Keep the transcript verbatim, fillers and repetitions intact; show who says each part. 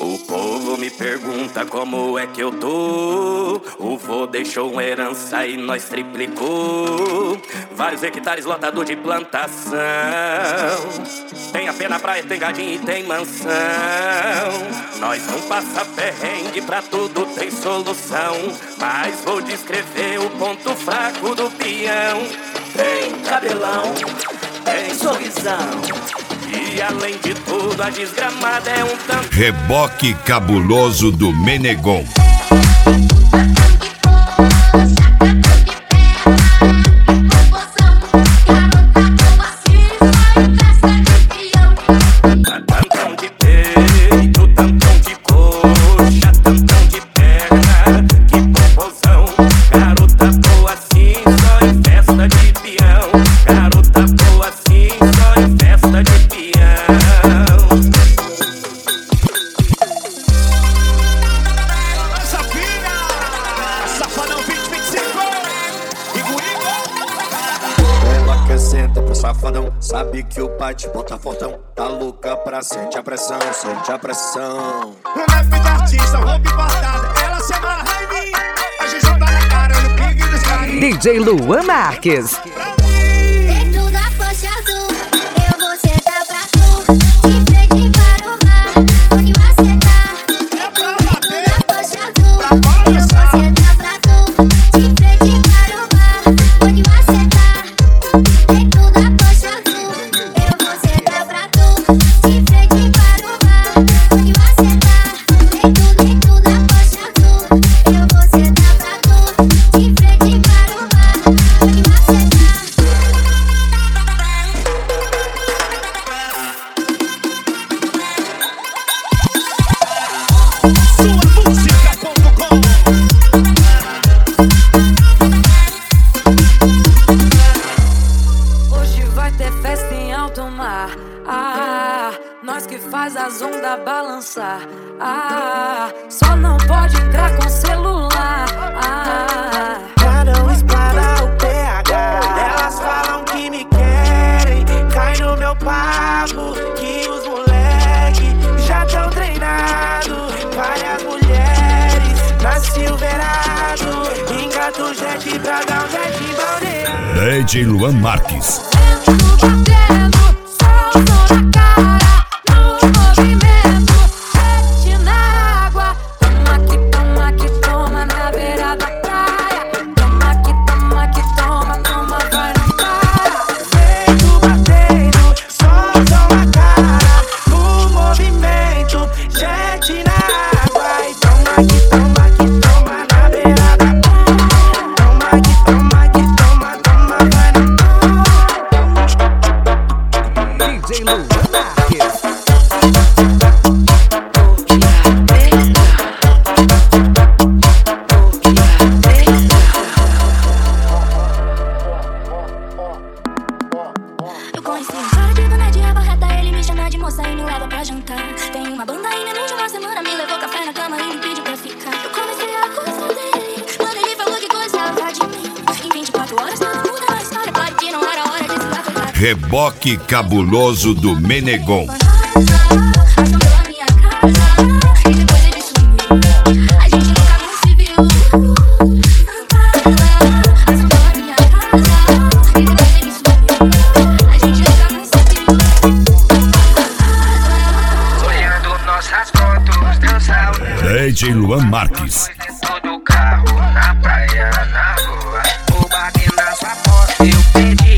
Speaker 1: O povo me pergunta como é que eu tô. O vô deixou uma herança e nós triplicou. Vários hectares lotado de plantação. Tem a pé na praia, tem gadinho e tem mansão. Nós não passa perrengue, pra tudo tem solução. Mas vou descrever o ponto fraco do peão. Tem cabelão, tem sorrisão. E além de tudo, a desgramada é um tanto.
Speaker 2: Reboque cabuloso do Menegon.
Speaker 1: Tantão de peito, tantão de coxa, tantão de perna. Que proporção, garota boa assim, só em festa de peão. Garota boa assim, só em festa de peão.
Speaker 3: Senta pro safadão, sabe que o pai te bota fortão. Tá louca pra sente a pressão, sente a pressão.
Speaker 4: No naipe de artista, roupa importada, ela se amarra em mim. A gente tá na cara, no pique dos caras.
Speaker 5: D J Luan Marques.
Speaker 6: Dentro da faixa azul, eu vou sentar pra tu. De frente para o mar, onde você tá. Dentro da faixa azul, eu vou sentar pra tu. De frente para o mar, onde você tá. Dentro da faixa azul, eu vou sentar pra tu. De frente para o mar, onde você tá. Dentro, dentro da faixa azul, eu vou sentar pra tu. De frente para o mar, onde você tá.
Speaker 4: Sua música ponto com.
Speaker 7: Hoje vai ter festa em alto mar. Ah, nós que faz as ondas balançar. Ah, só não pode entrar com celular. Ah,
Speaker 8: Pra não espalhar o P H. Elas falam que me querem. Cai no meu papo que os moleque já tão treinados. Várias mulheres na Silverado. Engata o jet pra dar um jet balneário.
Speaker 2: D J Luan Marques.
Speaker 7: vento batendo, sol na cara, no movimento, sete na água. Toma que toma que toma na beira da praia. Toma que toma que toma, toma, vai não para.
Speaker 8: Vento batendo, solzão na cara. No movimento, jet na água. E toma que toma que toma na beira da praia. Toma que toma que toma, toma, vai não
Speaker 5: D J Luan Marques.
Speaker 6: Eu conheci um cara de boné de raba reta, ele me chama de moça e me leva pra jantar. Tem uma banda aí, menos de uma semana, me levou café na cama e me pediu pra ficar. Eu comecei a gostar dele, quando ele falou que gostava de mim. Em vinte e quatro horas tudo muda na história, claro que não era hora de se lá.
Speaker 2: Reboque cabuloso do Menegon.
Speaker 6: Assombou a minha casa e depois ele sumiu. A gente nunca mais se viu. Assombou a minha casa e depois ele sumiu. A gente nunca mais se viu.
Speaker 8: olhando nossas fotos, dançar o
Speaker 2: D J Luan Marques.
Speaker 8: do carro, na praia, na rua. O bagulho na sua porta, eu pedi.